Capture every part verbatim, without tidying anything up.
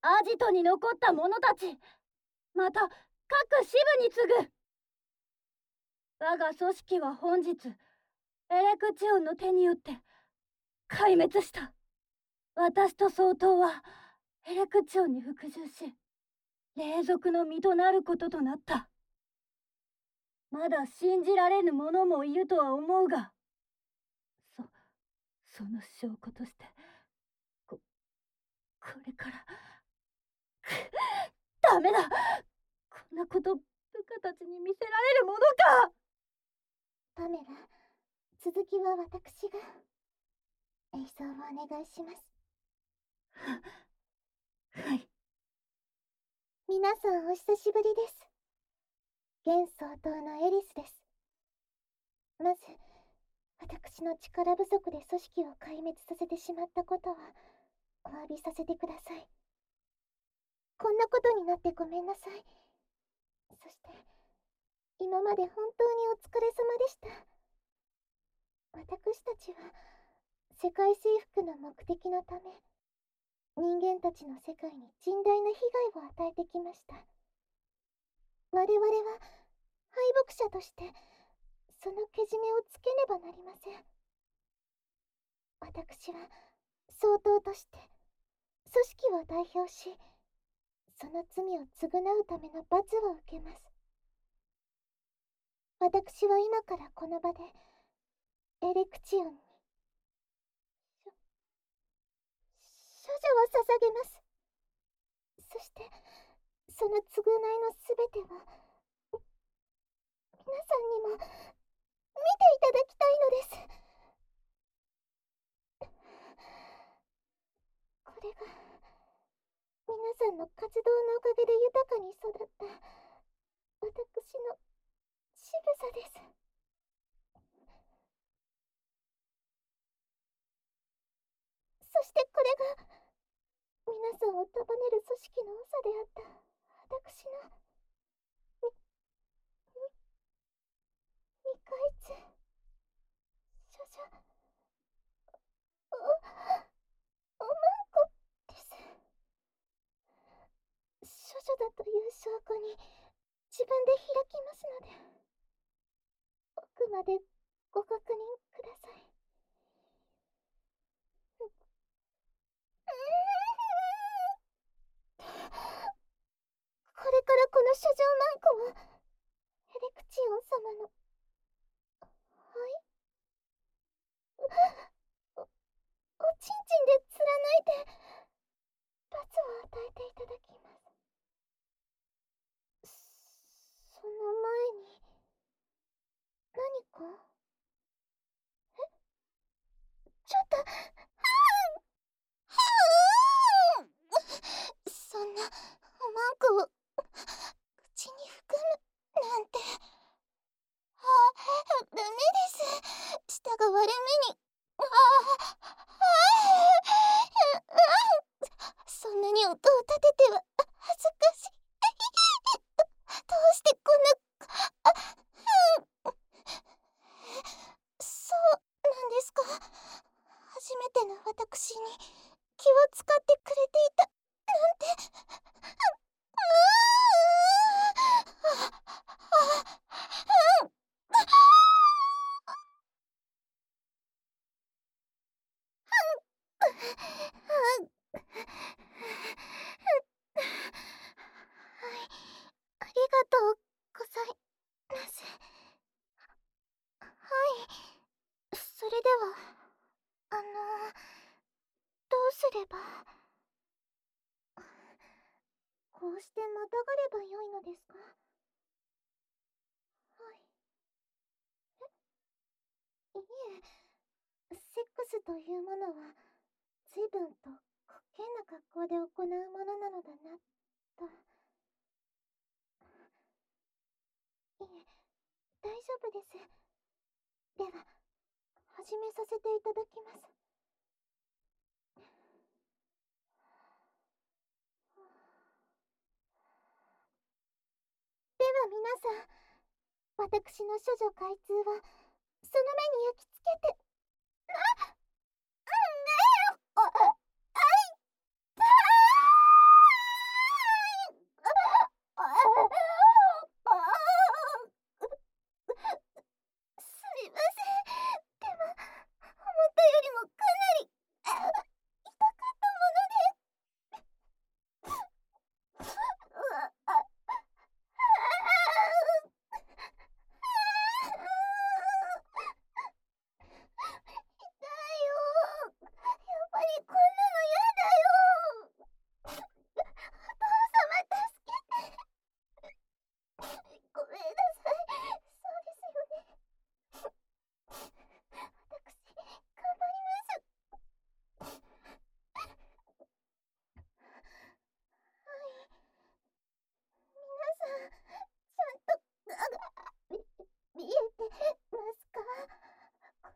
アジトに残った者たち、また各支部に次ぐ。我が組織は本日エレクチオンの手によって壊滅した。私と総統はエレクチオンに服従し、霊族の身となることとなった。まだ信じられぬ者もいるとは思うが、そその証拠としてここれからダメだ。こんなこと部下たちに見せられるものか。 パメラ、続きは私が。演奏をお願いします。 はい。 皆さんお久しぶりです。現総統のエリスです。まず、私の力不足で組織を壊滅させてしまったことはお詫びさせてください。こんなことになってごめんなさい。そして今まで本当にお疲れ様でした。私たちは世界征服の目的のため、人間たちの世界に甚大な被害を与えてきました。我々は敗北者としてそのけじめをつけねばなりません。私は総統として組織を代表し、その罪を償うための罰を受けます。私は今からこの場でエレクチオンに処女を捧げます。そしてその償いのすべては皆さんにも見ていただきたいのです。これが皆さんの活動のおかげで豊かに育った私の仕草です。そしてこれが皆さんを束ねる組織の長であった私のみ、み、未開通処女お、おまんこです。処女だという証拠に自分で開きますので、奥までご確認ください。これからこの書状マンコをエレクチオン様の、はいお、おちんちんで貫いて罰を与えていただきます。その前に何かえちょっとはぁーそんなおまんこを口に含むなんて。あ、ダメです。舌が割れ目に。ああ、そんなに音を立てては恥ずかしい。どうしてこんな、あ、そうなんですか。初めての私に気を使ってくれていたなんて。ありがとうございます。はい、それではあのどうすれば。こうしてまたがればよいのですか。はい。え、いえ、セックスというものは随分と滑稽な格好で行うものなのだなと。いえ、大丈夫です。では始めさせていただきます。では皆さん、私の処女開通はその目に焼き付けて。あ、うんねえ、あ、あいたー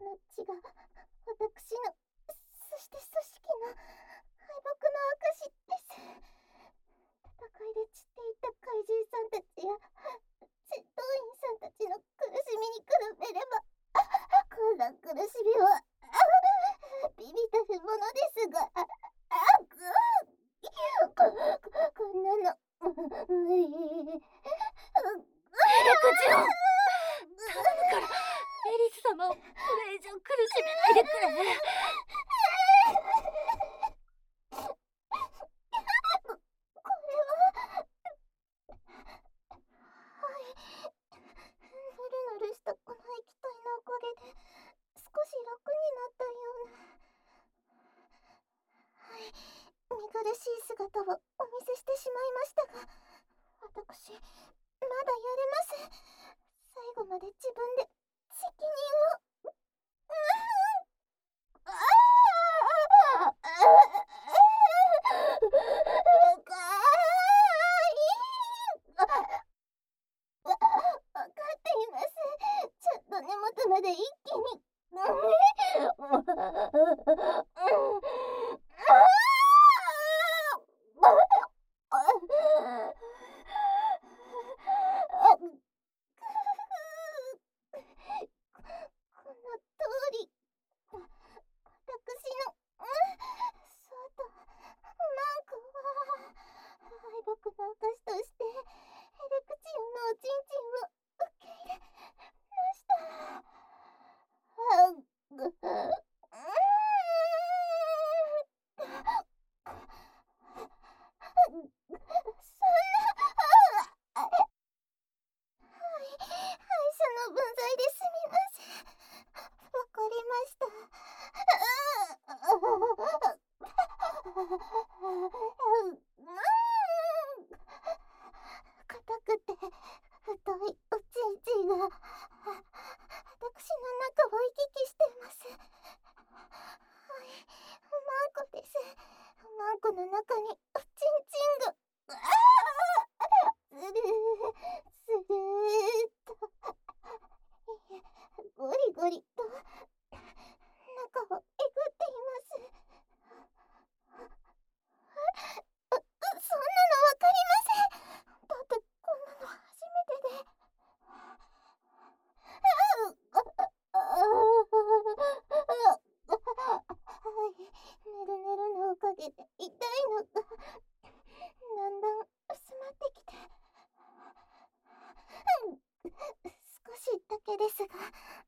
の血が私の、そして組織の敗北の証です。戦いで散っていた怪獣さんたちや戦闘員さんたちの苦しみに比べれば、こんな苦しみはビビたるものですが、こんなの無理。 エレクジオン、頼むからエリス様をこれ以上苦しめないでくれ。 これは、はい、ぬるぬるしたこの液体のおかげで少し楽になったような。はい、見苦しい姿をお見せしてしまいましたが、私まだやれます。最後まで自分で責任を。ああわかっています。ちょっと根元まで一気に。この通り、私の、そうと、マンコは敗北の証としてエレクチオンのおちんちんを受け入れました。あぐそんな、はい、敗者の分際ですみません。わかりました。硬くて太いおちんちんが私の中を行き来しています。はい、マンコです。マンコの中におちんちんがスルースルーっと、いえ、ゴリゴリと中をえぐっています。そんなのわかりません。だってこんなの初めてで。はい、ねるねるのおかげで痛いのがだんだん薄まってきて、少しだけですが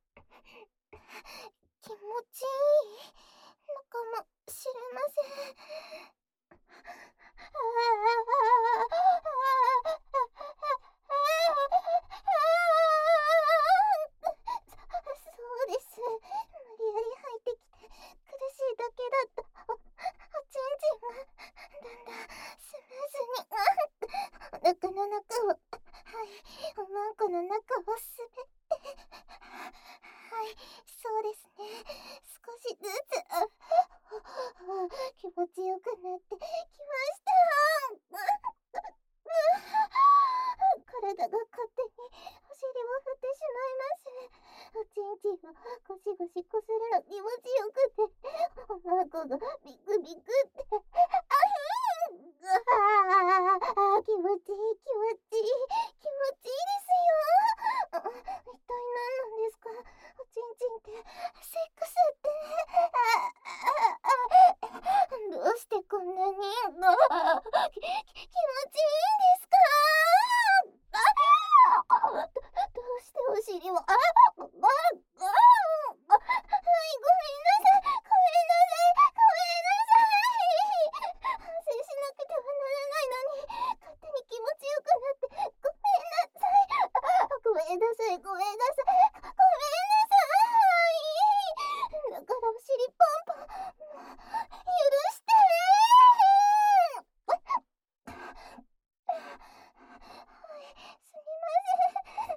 気持ちいいのかもしれません。そうです。無理やり入ってきて苦しいだけだったお、おちんちんがだんだんスムーズにお腹の中を、はい、おまんこの中を滑って、はい、そうですね、少しずつ気持ちよくなってきました。体が勝手にお尻を振ってしまいます。おちんちんをゴシゴシこするの気持ちよくて、おまんこがビクビクって、あひんあ気持ちいい気持ちいい気持ちいいですよ。一体何なんですか、おちんちんってセックスって。どうしてこんなにき気持ちいいんですか。どうしてお尻を、ああああはい、ごめんなさいごめんなさいごめんなさい。反省しなくてはならないのに勝手に気持ちよくなってごめんなさい。ごめんなさいごめんなさいごめんなさい。だからお尻ポンポン許してすみません。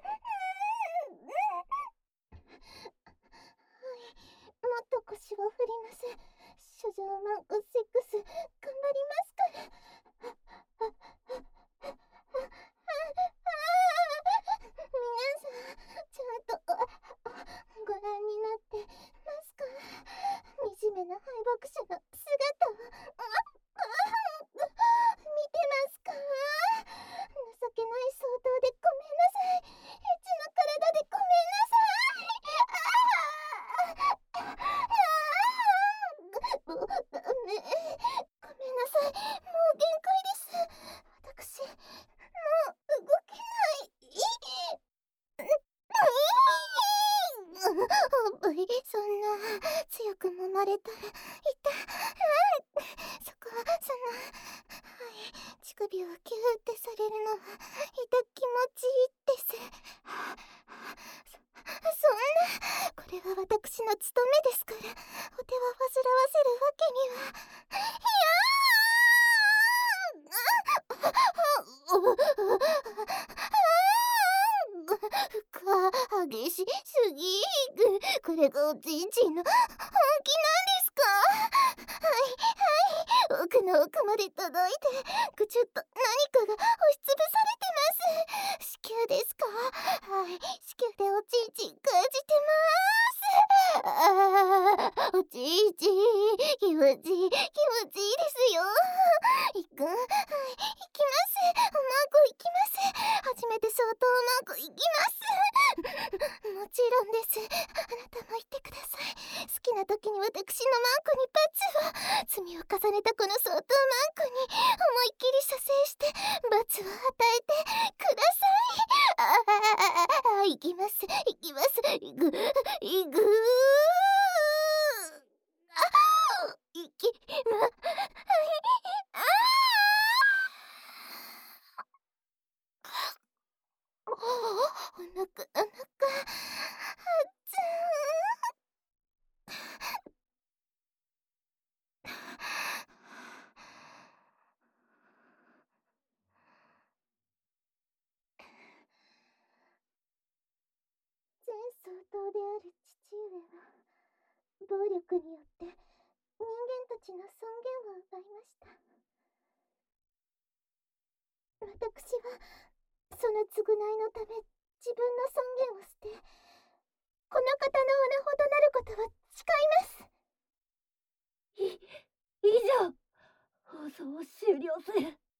はい、もっと腰を振ります。処女マンコセックス頑張りますから。皆さんちゃんとご覧になっててますか？惨めな敗北者の姿を見てますか？情けない相当でごめんなさい。エッチな体でごめんなさい。もうダメ。ごめんなさい。もう限界です。私、もう動けない。そんな強く揉まれたら痛い。そこはそのはい乳首をキューってされるのは痛気持ちいいです。そそんなこれは私の務めですからお手は煩わせるわけには。激しすぎ。これがおちんちんの本気なんですか？はいはい、奥の奥まで届いてぐちゅっと何かが押しつぶされてます。子宮ですか？はい、子宮でおちんちん感じてます。あーおちんちん気持ちいい気持ちいいですよ。いく、はい、行きます。おまんこ行きます。初めて相当おまんこ行きます。もちろんです。あなたも言ってください。好きな時に私のマンコに罰を。罪を重ねたこの相当マンコに思いっきり射精して罰を与えてください。ああ、行きます。行きます。行く。行く。あ行きま、はい。あお腹、お腹、あつ前相当である父上は暴力によって人間たちの尊厳を奪いました。私はその償いのため自分の尊厳を捨てこの方のおなほとなることを誓います。 い以上放送を終了する。